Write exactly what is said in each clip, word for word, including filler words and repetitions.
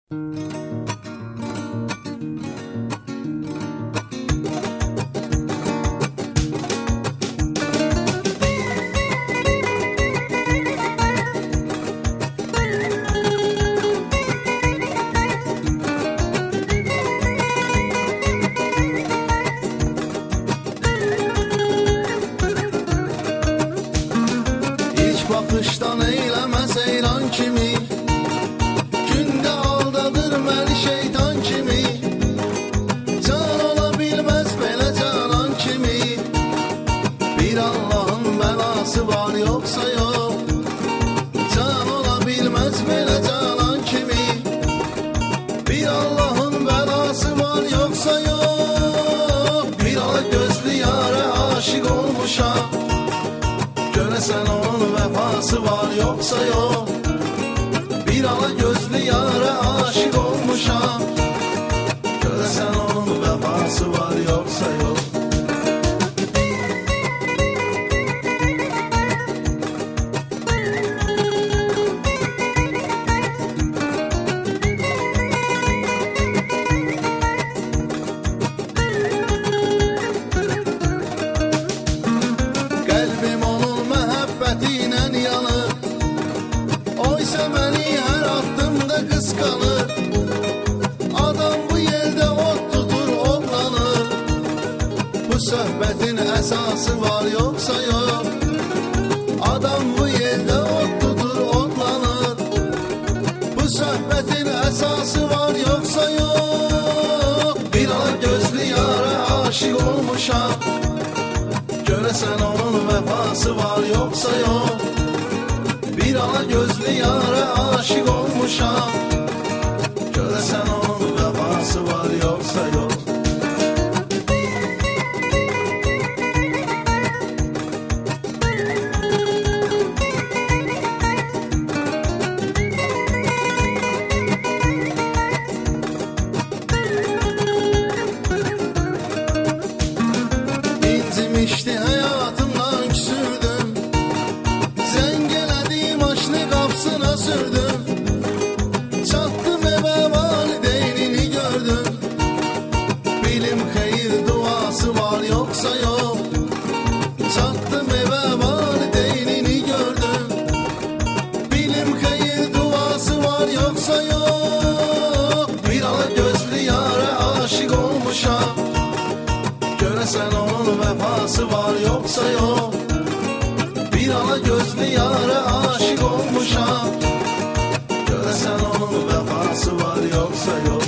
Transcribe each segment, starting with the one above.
Bakışdan eylemez eylan kimi, günde aldadır məni şeytan kimi. Can olabilmez belə canan kimi. Bir Allah'ın belası var yoksa yok. Can olabilmez belə canan kimi. Bir Allah'ın belası var yoksa yok. Bir ala gözlü yara aşık olmuşam. Göresen onun vefası var yoksa yok. Bir ala gözlü yara aşık olmuşam. Göresen onun vefası var yoksa yok. Kalbim onun məhəbbətinə yanır. Oysa məni hər addımda qısqanır. Adam bu yerdə ot tutur, odlanır. Bu söhbətin əsası var yoksa yok. Adam bu yerdə ot tutur, odlanır. Bu söhbətin əsası var yoksa yok. Bir ala gözlü yara aşık olmuşam. Göresen onun vefası var yoksa yok. Bir ala gözlü yara aşık olmuşam. Göresen onun vefası var yoksa yok. İncimişti hayatımdan küsürdüm. Zengelediğim aşlı kapsına sürdüm. Çattım eve valideynini gördüm. Bilim hayır duası var yoksa yok. Çattım eve valideynini gördüm. Bilim hayır duası var yoksa yok. Bir ala gözlü yara aşık olmuşam. Göresen onun vefası var yoksa yok. Bir ala gözlü yara aşık olmuşam. Göresen onun vefası var yoksa yok.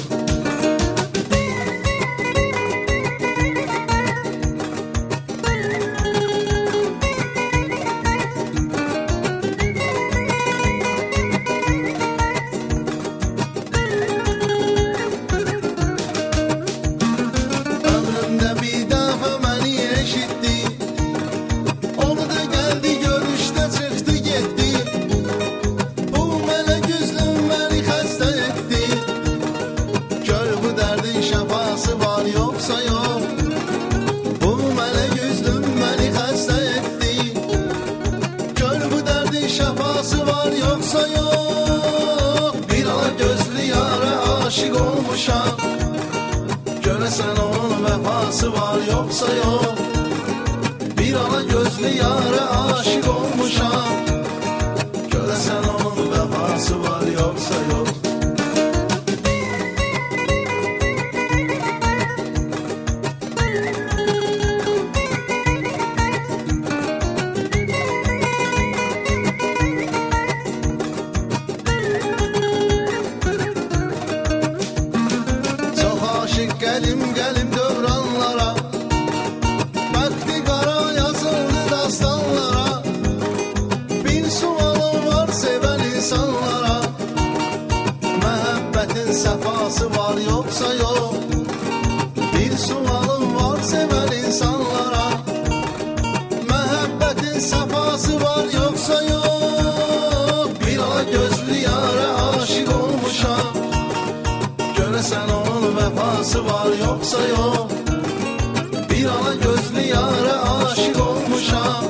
Ömrümde bir defa beni eşitti. Onu da geldi görüşte çıktı gitti. Bu melek yüzlüm beni hasta etti. Gör bu derdin şefası var yoksa yok. Bu melek yüzlüm beni hasta etti. Gör bu derdin şefası var yoksa yok. Bir ala gözlü yara aşık olmuşam. Göresen onun vefası var yoksa yok. Bir ala gözlü yara aşık olmuşam. Göresen onun vefası var yoksa yok. Çok aşık gelim gelim dövranlara. Bakti kara yazıldı dastanlara. Bir sualım var seven insanlara. Məhəbbətin sefası var yoksa yok. Bir sualım var seven insanlara. Məhəbbətin sefası var yoksa yok. Bir ala gözlü yara aşık olmuşam. Göresen onun vefası var yoksa yok. Bir ala gözlü yara aşık olmuşam.